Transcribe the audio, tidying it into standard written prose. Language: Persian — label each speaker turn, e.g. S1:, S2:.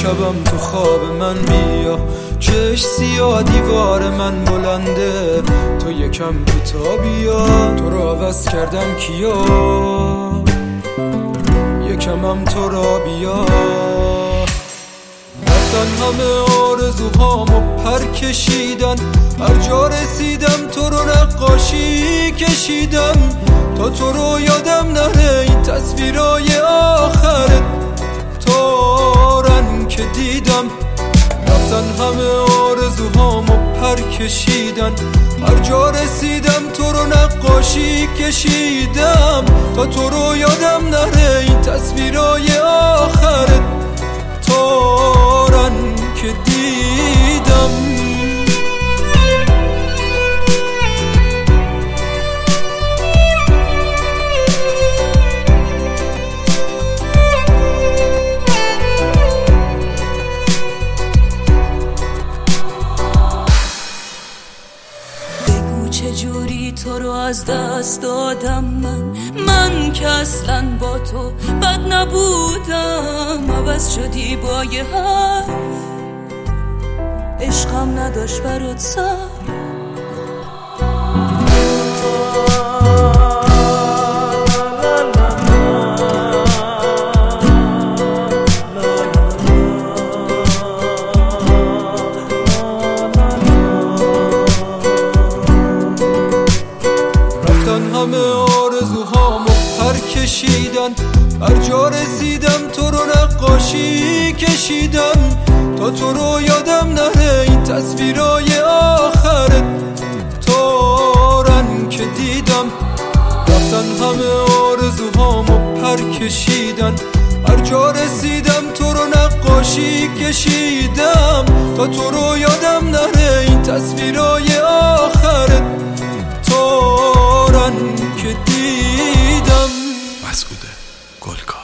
S1: شبم تو خواب من بیا، چش سیاه دیوار من بلنده، تو یکم کوتاه بیا. تو رو عوض کردم کیا، یکمم تو را بیا. رفتن همه آرزوهامو پر کشیدن، هر جا رسیدم تو رو نقاشی کشیدم، تا تو رو یادم نره این تصویرای آخرت تارن که دیدم. رفتن همه آرزوهامو پر کشیدن، هر جا رسیدم تو رو نقاشی کشیدم، تا تو رو یادم نره این تصویرای آخرت تارن که دیدم.
S2: چجوری تو رو از دست دادم من که اصلا با تو بد نبودم، عوض شدی با یه حرف، عشقم نداشت برات سر.
S1: همه آرزوهامو پر کشیدن، هر جا رسیدم تو رو نقاشی کشیدم، تا تو رو یادم نره این تصویرای آخرت تارن که دیدم. رفتن همه آرزوهامو پر کشیدن، هر جا رسیدم تو رو نقاشی کشیدم، تا تو رو یادم نره این تصویرای آخرت تارن که دیدم.
S3: مسعود گلکار.